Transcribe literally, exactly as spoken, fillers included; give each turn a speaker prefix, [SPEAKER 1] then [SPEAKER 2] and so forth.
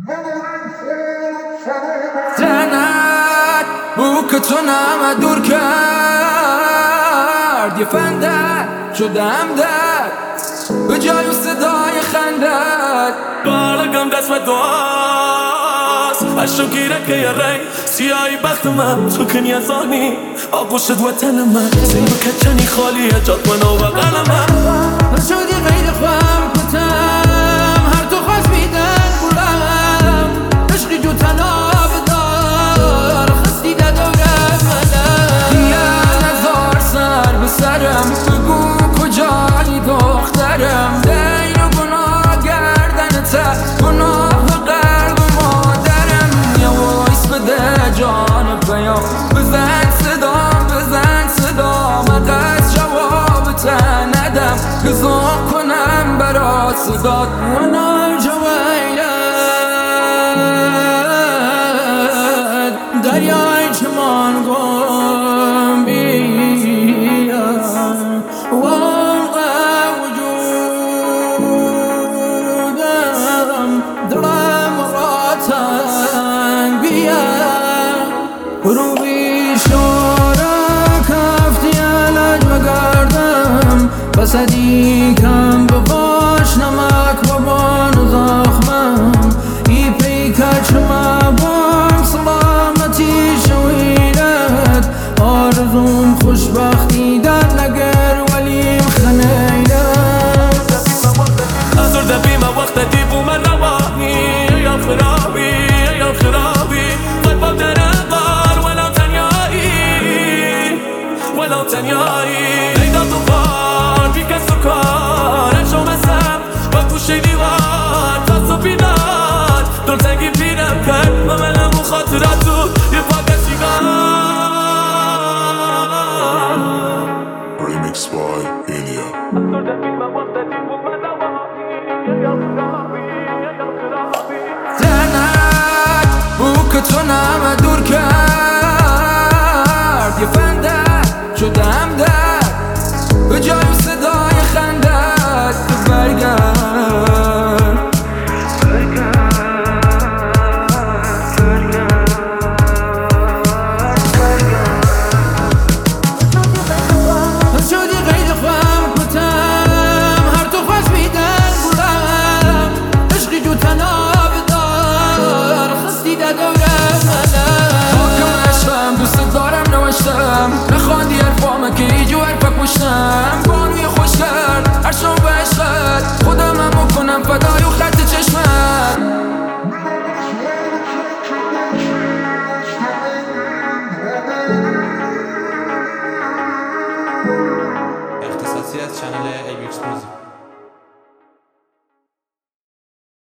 [SPEAKER 1] زنک بو که تو نمه دور کرد یه فندک شدم در به جای صدای خندک
[SPEAKER 2] بالگم دست و دعاست اشو گیره که یه ری سیایی بخت من تو که نیزانی آگوشت وطن من زیرو کچنی خالیه جاد من و بغل من
[SPEAKER 1] شدی غیر خوام کتم هر تو خواست میدن بولم عشقی جو تناب دار خستی دادورم منم یه نزار سر به سرم بگو کجایی دخترم دین و گناه گردنته گناه قلب مادرم یه وایس بده جان پیام بزن صدام بزن صدام اقصد جواب ندم گذار کنم برا صدات منار جویلت دریای چمان گم بیاد والقه وجودم دلم را تنگ بیاد روی شاره کفتی علج بگردم بسدی کم بباش نمک بابان و زخمم ای پیکر چما بام سلامتی شویلت آرزوم خوشبختی در نگر ولیم خنیلت
[SPEAKER 2] ازور دبیم وقت دیبو من روانی یا خرابی یا خرابی قلبم در انبار ولو تنیایی ولو تنیایی لیدا دوبار بی کس و کار اشو مسم و گوشه دیوار تاس و بینات دور تنگی بینم کرد و منم و خاطرت تو یه پاک سیگار
[SPEAKER 3] Remix by Ilya.
[SPEAKER 2] ازور دبیم وقت دیبو من روانی یا خرابی یا خرابی
[SPEAKER 1] زنک بو که تو نمه دور کرد یه فندک شدم در به جای صدای خندک تو برگرد شدی غیر خوام کتم هر تو خواست میدن بولم عشقی جو تناب دار خستی دادورم منم حاکم عشقم دوست دارم نوشتم نخواندی حرفامه که ایجو حرفک پشتم بانوی خوش کرد هر شام به عشقت خودم هم کنم فدای و خط چشمت
[SPEAKER 4] اختصاصی از چنل ایبیکس موزیک